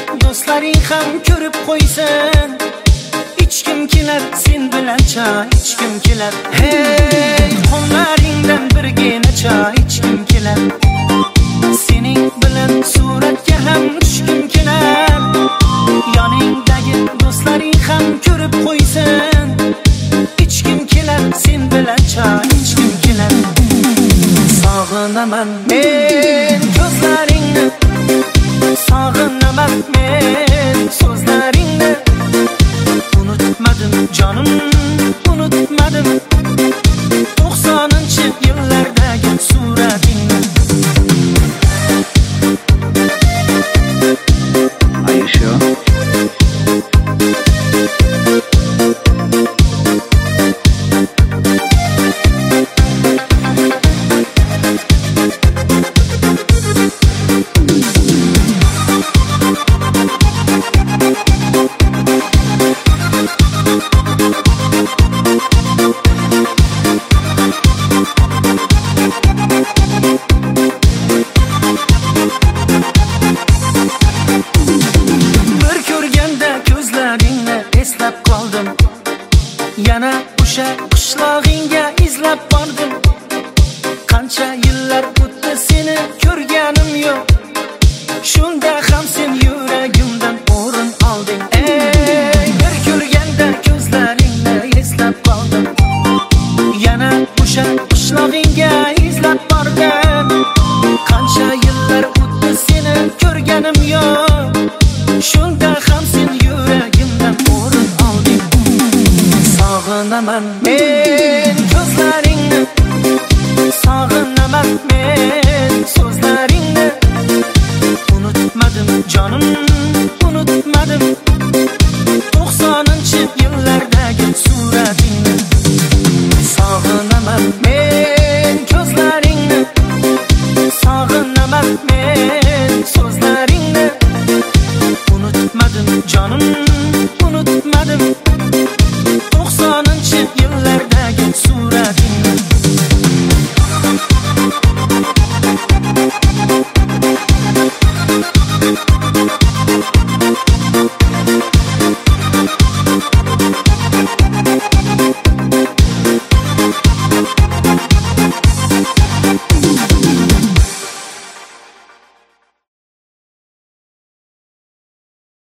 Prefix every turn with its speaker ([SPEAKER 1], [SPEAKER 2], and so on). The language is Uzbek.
[SPEAKER 1] do'stlaring ham ko'rib qo'ysin. Hech kim kelar sen bilan cha, hech kim kelar. Hey, qonlaringdan birginacha hech kim kelar. Sening bilan suratga ham tushkim kelar. Yoningdagi do'stlaring ham ko'rib qo'ysin. Hech kim kelar sen bilan cha, hech kim kelar. Sog'inaman men ko'zlaringni, sog'inaman men so'zlaringni. Unutmadim jonim, unutmadim 90-yillardagi suratingni.
[SPEAKER 2] Are you sure? Eslab qoldim, yana o'sha qishlog'ingga izlab bordim. Qancha yillar o'tdi seni ko'rganim yo'q. Shunda ham sen yuragimdan o'rin olding. Ey, bir ko'rganda ko'zlaringni eslab qoldim, yana o'sha qishlog'ingga izlab bordim. Qancha yillar o'tdi seni ko'rganim yo'q. Shunda ham sen yuragimdan o'rin olding. Sog'inaman men